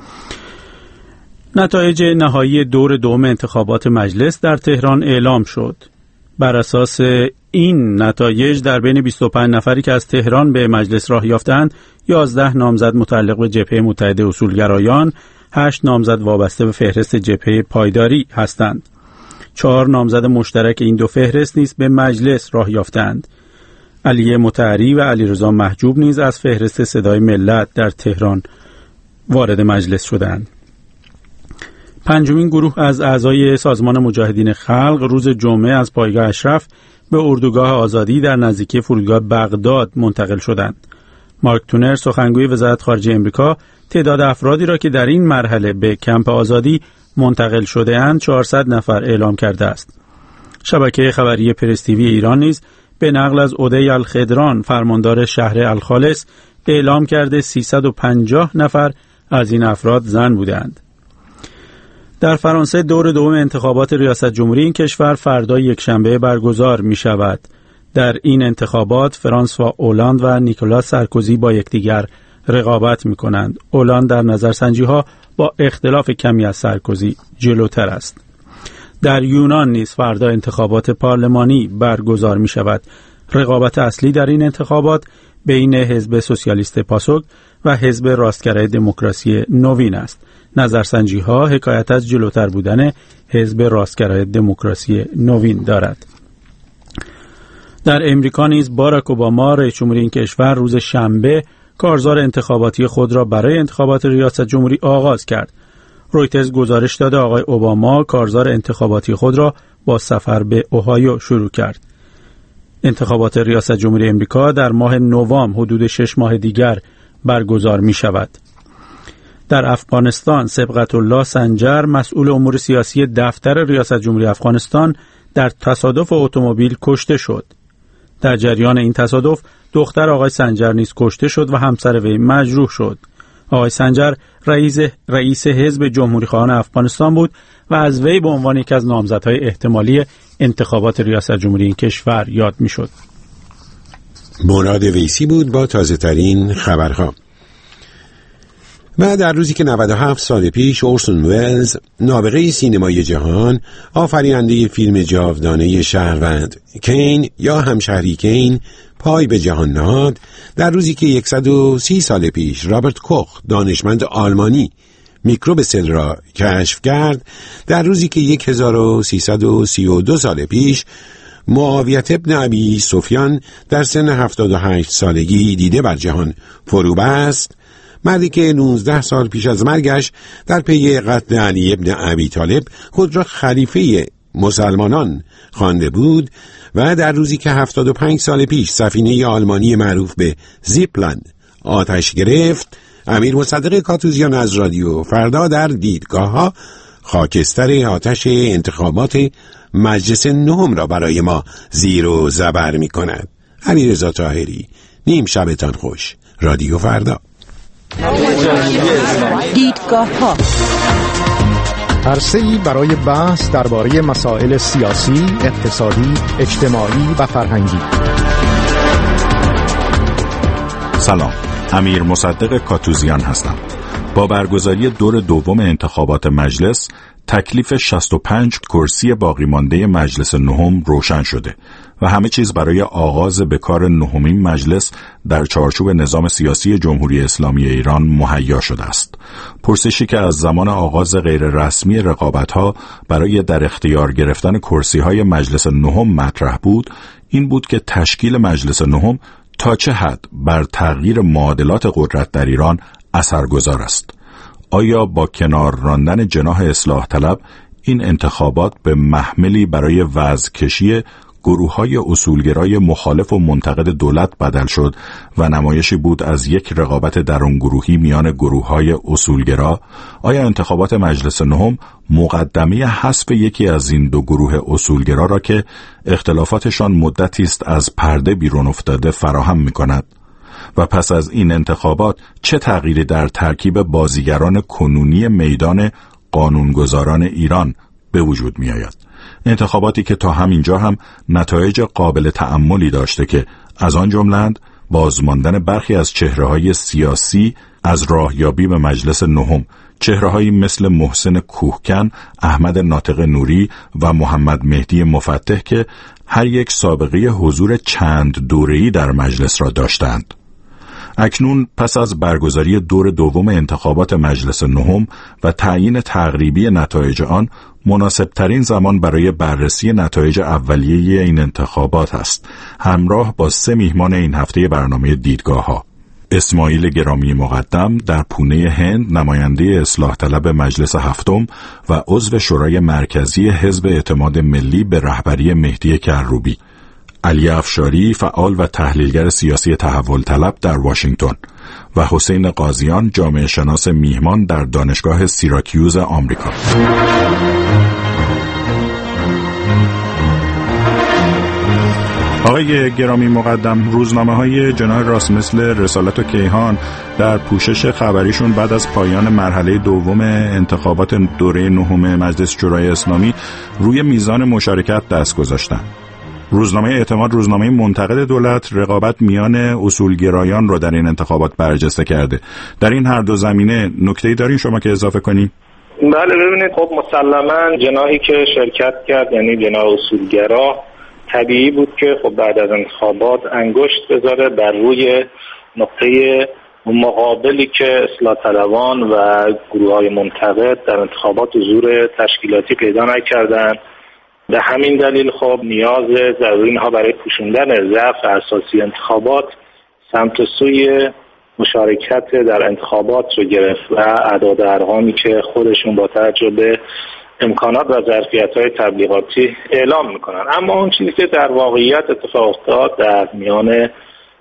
نتایج نهایی دور دوم انتخابات مجلس در تهران اعلام شد. بر اساس این نتایج در بین بیست و پنج نفری که از تهران به مجلس راه یافتند، یازده نامزد متعلق به جبهه متحد اصولگرایان، هشت نامزد وابسته به فهرست جبهه پایداری هستند. چهار نامزد مشترک این دو فهرست نیز به مجلس راه یافتند. علی مطهری و علیرضا محجوب نیز از فهرست صدای ملت در تهران وارد مجلس شدند. پنجمین گروه از اعضای سازمان مجاهدین خلق روز جمعه از پایگاه اشرف به اردوگاه آزادی در نزدیکی فرودگاه بغداد منتقل شدند. مارک تونر سخنگوی وزارت خارجه امریکا تعداد افرادی را که در این مرحله به کمپ آزادی منتقل شده اند چهارصد نفر اعلام کرده است. شبکه خبری پرس تیوی ایران نیز به نقل از عدی الخضران فرماندار شهر الخالص اعلام کرده سیصد و پنجاه نفر از این افراد زن بودند. در فرانسه دور دوم انتخابات ریاست جمهوری این کشور فردا یکشنبه برگزار می شود. در این انتخابات فرانسوا اولاند و نیکولاس سارکوزی با یکدیگر رقابت می کنند. اولاند در نظرسنجی ها با اختلاف کمی از سارکوزی جلوتر است. در یونان نیز فردا انتخابات پارلمانی برگزار می شود. رقابت اصلی در این انتخابات بین حزب سوسیالیست پاسوک و حزب راستگرای دموکراسی نوین است. نظرسنجی ها حکایت از جلوتر بودن حزب راستگرای دموکراسی نوین دارد. در امریکا نیز باراک اوباما رئیس جمهوری این کشور روز شنبه کارزار انتخاباتی خود را برای انتخابات ریاست جمهوری آغاز کرد. رویترز گزارش داده آقای اوباما کارزار انتخاباتی خود را با سفر به اوهایو شروع کرد. انتخابات ریاست جمهوری امریکا در ماه نوامبر حدود شش ماه دیگر برگزار می شود. در افغانستان سبقت الله سنجر مسئول امور سیاسی دفتر ریاست جمهوری افغانستان در تصادف اتومبیل کشته شد. در جریان این تصادف دختر آقای سنجر نیز کشته شد و همسر وی مجروح شد. آقای سنجر رئیس رئیس حزب جمهوری خواهان افغانستان بود و از وی به عنوان یکی از نامزدهای احتمالی انتخابات ریاست جمهوری این کشور یاد میشد. مراد ویسی بود با تازه ترین خبرها. و در روزی که نود و هفت سال پیش اورسون ولز نابغه سینمای جهان آفریننده فیلم جاودانه شهروند کین یا همشهری کین پای به جهان نهاد، در روزی که صد و سی سال پیش رابرت کوخ دانشمند آلمانی میکروب سل را کشف کرد، در روزی که هزار و سیصد و سی و دو سال پیش معاویه ابن ابی سفیان در سن هفتاد و هشت سالگی دیده بر جهان فرو بست، مردی که نوزده سال پیش از مرگش در پی قتل علی ابن ابی طالب خود را خلیفه مسلمانان خوانده بود و در روزی که هفتاد و پنج سال پیش سفینه آلمانی معروف به زیپلن آتش گرفت، امیر مصدق کاتوزیان از رادیو فردا در دیدگاه ها خاکستر آتش انتخابات مجلس نهم را برای ما زیر و زبر می کند. علیرضا طاهری، نیم شبتان خوش. رادیو فردا. دیدگاه ها، عرصه‌ای برای بحث درباره مسائل سیاسی، اقتصادی، اجتماعی و فرهنگی. سلام، امیر مصدق کاتوزیان هستم. با برگزاری دور دوم انتخابات مجلس، تکلیف شصت و پنج کرسی باقی مانده مجلس نهم روشن شده و همه چیز برای آغاز به کار نهمین مجلس در چارچوب نظام سیاسی جمهوری اسلامی ایران مهیا شده است. پرسشی که از زمان آغاز غیر رسمی رقابت‌ها برای در اختیار گرفتن کرسی‌های مجلس نهم مطرح بود، این بود که تشکیل مجلس نهم تا چه حد بر تغییر معادلات قدرت در ایران اثرگذار است. آیا با کنار راندن جناح اصلاح طلب این انتخابات به محملی برای وضع کشی گروه‌های اصولگرای مخالف و منتقد دولت بدل شد و نمایشی بود از یک رقابت درون گروهی میان گروه‌های اصولگرا؟ آیا انتخابات مجلس نهم مقدمه حذف یکی از این دو گروه اصولگرا را که اختلافاتشان مدتی است از پرده بیرون افتاده فراهم می‌کند؟ و پس از این انتخابات چه تغییری در ترکیب بازیگران کنونی میدان قانونگذاران ایران به وجود می آید؟ انتخاباتی که تا همینجا هم نتایج قابل تأملی داشته که از آن جملند بازماندن برخی از چهره‌های سیاسی از راهیابی به مجلس نهم، چهره‌هایی مثل محسن کوهکن، احمد ناطق نوری و محمد مهدی مفتح که هر یک سابقه حضور چند دوره‌ای در مجلس را داشتند. اکنون پس از برگزاری دور دوم انتخابات مجلس نهم و تعیین تقریبی نتایج آن، مناسبترین زمان برای بررسی نتایج اولیه این انتخابات است، همراه با سه میهمان این هفته برنامه دیدگاه ها. اسماعیل گرامی مقدم در پونه هند، نماینده اصلاح طلب مجلس هفتم و عضو شورای مرکزی حزب اعتماد ملی به رهبری مهدی کروبی. علی افشاری، فعال و تحلیلگر سیاسی تحول طلب در واشنگتن و حسین قاضیان، جامعه شناس میهمان در دانشگاه سیراکیوز آمریکا. آقای گرامی مقدم، روزنامه‌های جناح راست مثل رسالت و کیهان در پوشش خبریشون بعد از پایان مرحله دوم انتخابات دوره نهم مجلس شورای اسلامی روی میزان مشارکت دست گذاشتن. روزنامه اعتماد، روزنامه منتقد دولت، رقابت میان اصولگرایان رو در این انتخابات برجسته کرده. در این هر دو زمینه نکته‌ای دارین شما که اضافه کنین؟ بله، ببینید خب مسلماً جناحی که شرکت کرد، یعنی جناح اصولگرا، طبیعی بود که خب بعد از انتخابات انگشت بذاره بر روی نقطه مقابلی که اصلاح طلبان و گروه‌های منتقد در انتخابات حضور تشکیلاتی پیدا نکردن. به همین دلیل خب نیاز ضروری اینها برای پوشوندن ضعف اساسی انتخابات سمت سوی مشارکت در انتخابات رو گرفت و اعداد ارقامی که خودشون با توجه به امکانات و ظرفیت‌های تبلیغاتی اعلام میکنن. اما اون چیزی که در واقعیت اتفاق افتاد در میان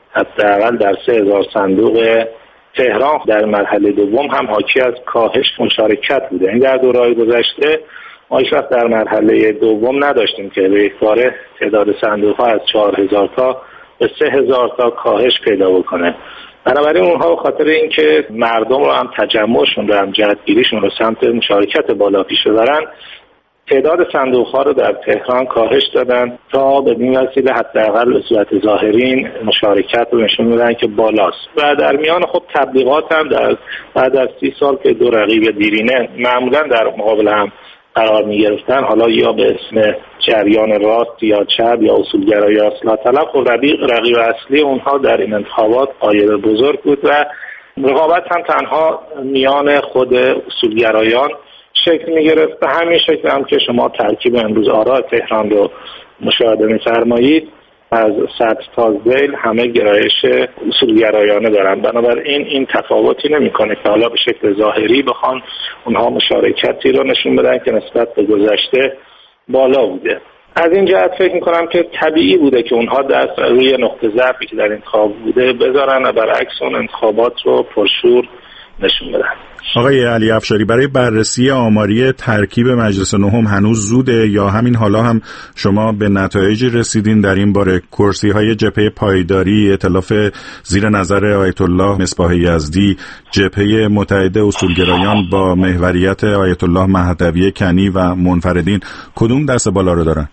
حداقل در سه هزار صندوق تهران در مرحله دوم هم حاکی از کاهش مشارکت بوده. این در دوره‌های گذشته ما هیچ وقت در مرحله دوم نداشتیم که به یک باره تعداد صندوق‌ها از چهار هزار تا به سه هزار تا کاهش پیدا بکنه. بنابراین اونها به خاطر اینکه مردم رو هم تجمعشون رو هم جهتگیریشون رو سمت مشارکت بالا پیش ببرن، تعداد صندوق‌ها رو در تهران کاهش دادن تا به این وسیله حداقل به صورت ظاهرین مشارکت رو نشون میدن که بالاست. و در میان خب تبلیغات هم در بعد از سی سال که دو رقیب دیرینه معمولا در مقابل هم قرار می گرفتن، حالا یا به اسم جریان راست یا چپ یا اصولگرا یا اصلاح طلب، خب رقیب رقیب اصلی اونها در این انتخابات غایب بزرگ بود و رقابت هم تنها میان خود اصولگرایان شکل می گرفت. به همین شکل هم که شما ترکیب امروز آراء تهران رو مشاهده می فرمایید، از سطح تا ذیل همه گرایش اصولگرایانه دارن. بنابراین این تفاوتی نمیکنه که حالا به شکل ظاهری بخوان اونها مشارکتی رو نشون بدن که نسبت به گذشته بالا بوده. از این جهت فکر میکنم که طبیعی بوده که اونها دست روی نقطه ضعفی که در انتخاب بوده بذارن و برعکس اون انتخابات رو پرشور نشون بدن. آقای علی افشاری، برای بررسی آماری ترکیب مجلس نهم هنوز زوده یا همین حالا هم شما به نتایجی رسیدین در این باره؟ کرسی های جبهه پایداری، ائتلاف زیر نظر آیت الله مصباح یزدی، جبهه متحد اصولگرایان با محوریت آیت الله مهدوی کنی و منفردین، کدوم دست بالا رو دارن؟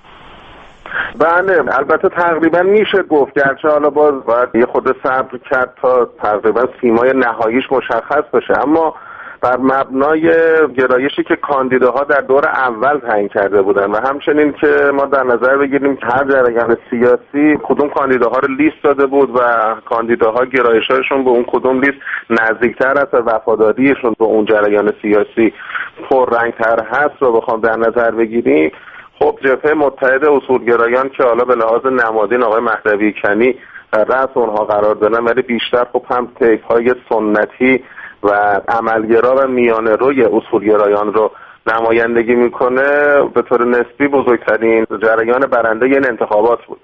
بله، البته تقریبا میشه گفت، گرچه حالا باز باید یه خود صبر کرد تا تقریبا سیمای نهاییش مشخص بشه، اما بر مبنای گرایشی که کاندیداها در دور اول تعیین کرده بودن و همچنین که ما در نظر بگیریم که هر جریان سیاسی کدوم کاندیداها رو لیست داده بود و کاندیداها گرایش‌هاشون به اون کدوم لیست نزدیکتر است و وفاداریشون به اون جریان سیاسی پررنگ‌تر هست رو بخوام در نظر بگیریم، خب جبهه متحد اصولگرایان که حالا به لحاظ نمادین آقای مهدوی کنی در رأس اونها قرار دارن، ولی بیشتر خب هم طیف‌های سنتی و عملگرا و میانه روی اصولگرایان رو نمایندگی میکنه، به طور نسبی بزرگترین جریان برنده این انتخابات بود.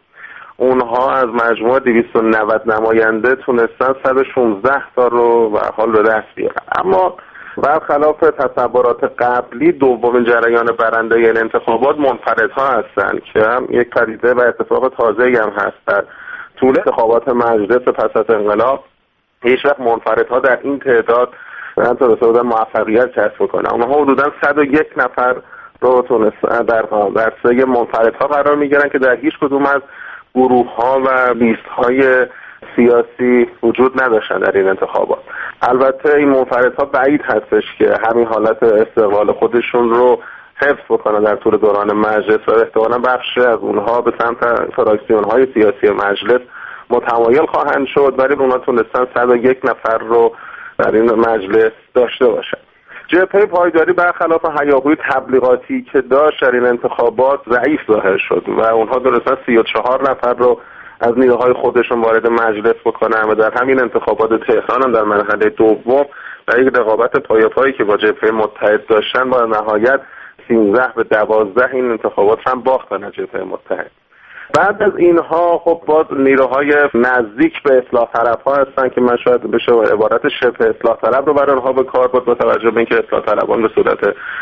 اونها از مجموع دویست و نود نماینده تونستن صد و شانزده تا رو به حال به دست بیارن. اما برخلاف تصورات قبلی دومین جریان برنده این انتخابات منفردها هستند که هم یک پدیده و اتفاق تازه‌ای هم هست. در طول انتخابات مجلس پس از انقلاب هیچ وقت منفردها در این تعداد نه تا رسیدن موفقیت کسب کنه. اونها حدوداً صد و یک نفر رو تونستن در در سه منفردها قرار میگیرن که در هیچ کدوم از گروه‌ها و لیست‌های سیاسی وجود نداشتن در این انتخابات. البته این منفردها بعید هستش که همین حالت استقلال خودشون رو حفظ بکنن در طول دوران مجلس و احتمالاً بخشی از اونها به سمت فراکسیون‌های سیاسی مجلس متمایل خواهند شد، ولی اونها تونستن صد و یک نفر رو در این مجلس داشته باشن. جبهه پایداری برخلاف هیاهوی تبلیغاتی که داشت در این انتخابات ضعیف ظاهر شد و اونها تونستن سی و چهار نفر رو از نیروهای خودشون وارد مجلس بکنن و در همین انتخابات تهران هم در مرحله دوم در یک رقابت پایاپایی که با جبهه متحد داشتن با نهایت سیزده به دوازده این انتخابات هم باختن از جبهه متحد. بعد از اینها خب باز نیروهای نزدیک به اصلاح طلب ها هستن که من شاید بشه عبارت شبه اصلاح طلب رو برای آنها به کار بود، با توجه به اینکه اصلاح طلبان به صورت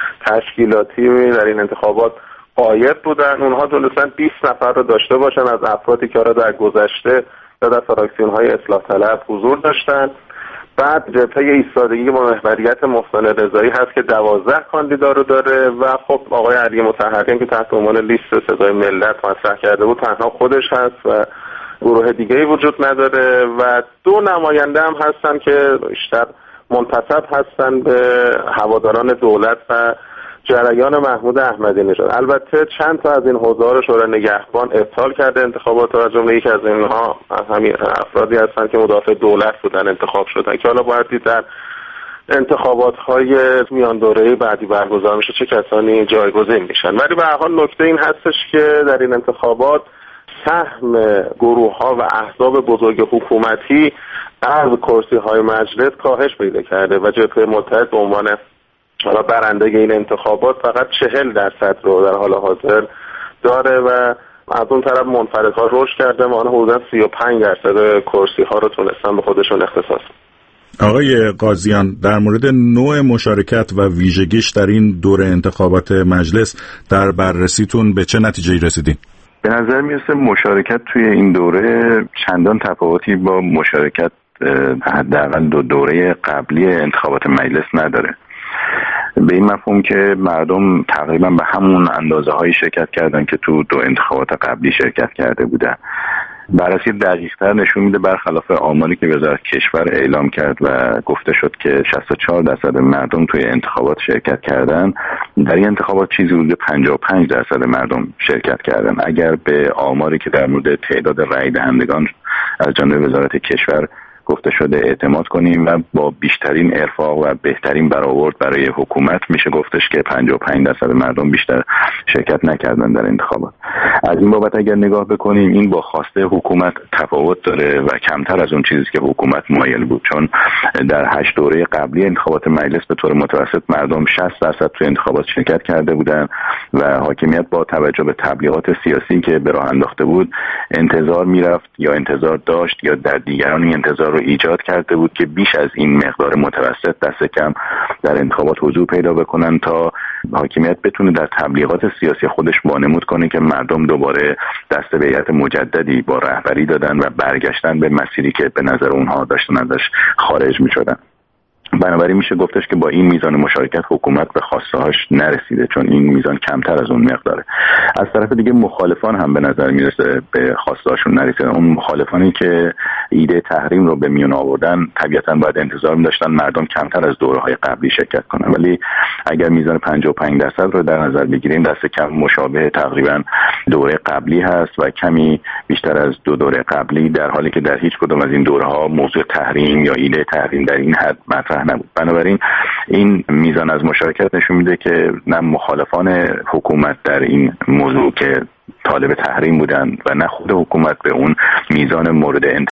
تشکیلاتی در این انتخابات غایب بودن. اونها تونستن بیست نفر رو داشته باشن از افرادی که در گذشته یا در فراکسیون های اصلاح طلب حضور داشتن. بعد جبهه ایستادگی با محوریت محسن رضایی هست که دوازده کاندیدا رو داره و خب آقای علی مطهری که تحت عنوان لیست صدای ملت مطرح کرده بود تنها خودش هست و گروه دیگه‌ای وجود نداره و دو نماینده هم هستن که بیشتر منتسب هستن به هواداران دولت و جریان محمود احمدی نژاد. البته چند تا از این حوزه‌ها رو شورای نگهبان ابطال کرده انتخابات و از جمله یکی از اینها همین افرادی هستن که مدافع دولت بودن انتخاب شدن که حالا باید دید در انتخابات‌های میان دوره‌ای بعدی برگزار میشه چه کسانی جایگزین میشن. ولی به هر حال نکته این هستش که در این انتخابات سهم گروه‌ها و احزاب بزرگ حکومتی از کرسی‌های مجلس کاهش پیدا کرده و جبهه متحد به عنوان حالا برنده این انتخابات فقط چهل درصد رو در حال حاضر داره و از اون طرف منفردها رشد کرده و آنها حدوداً سی و پنج درصد کرسی ها رو تونستن به خودشون اختصاص. آقای قاضیان، در مورد نوع مشارکت و ویژگیش در این دوره انتخابات مجلس در بررسیتون به چه نتیجه‌ای رسیدین؟ به نظر میرسه مشارکت توی این دوره چندان تفاوتی با مشارکت حداقل دو دوره قبلی انتخابات مجلس نداره. به این مفهوم که مردم تقریبا به همون اندازه هایی شرکت کردن که تو دو انتخابات قبلی شرکت کرده بودن. بررسی دقیق‌تر نشون میده برخلاف آماری که وزارت کشور اعلام کرد و گفته شد که شصت و چهار درصد مردم توی انتخابات شرکت کردن، در این انتخابات چیزی حدود پنجاه و پنج درصد مردم شرکت کردن. اگر به آماری که در مورد تعداد رأی دهندگان از جانب وزارت کشور گفته شده اعتماد کنیم و با بیشترین ارفاق و بهترین برآورد برای حکومت میشه گفتش که پنجاه و پنج درصد مردم بیشتر شرکت نکردن در انتخابات. از این بابت اگر نگاه بکنیم این با خواسته حکومت تفاوت داره و کمتر از اون چیزی که حکومت مایل بود، چون در هشت دوره قبلی انتخابات مجلس به طور متوسط مردم شصت درصد توی انتخابات شرکت کرده بودن و حاکمیت با توجه به تبلیغات سیاسی که به راه انداخته بود انتظار میرفت یا انتظار داشت یا در دیگران انتظار رو ایجاد کرده بود که بیش از این مقدار متوسط دست کم در انتخابات حضور پیدا بکنن تا حاکمیت بتونه در تبلیغات سیاسی خودش وانمود کنه که مردم دوباره دست به هیئت مجددی با رهبری دادن و برگشتن به مسیری که به نظر اونها داشتن ازش خارج می‌شدن. بنابراین میشه گفتش که با این میزان مشارکت حکومت به خواسته‌هاش نرسیده، چون این میزان کمتر از اون مقداره. از طرف دیگه مخالفان هم به نظر میرسه به خواسته‌هاشون نرسیدن. اون مخالفانی که ایده تحریم رو به میون آوردن طبیعتاً باید انتظار می‌داشتن مردم کمتر از دوره‌های قبلی شرکت کنن، ولی اگر میزان پنجاه و پنج درصد رو در نظر بگیریم دست کم مشابه تقریباً دوره قبلی هست و کمی بیشتر از دو دوره قبلی، در حالی که در هیچ کدوم از این دوره‌ها موضوع تحریم یا ایده تحریم در این حد مطرح نبود. بنابراین این میزان از مشارکت نشون میده که نه مخالفان حکومت در این موضوع که طالب تحریم بودن و نه خود حکومت به اون میزان مورد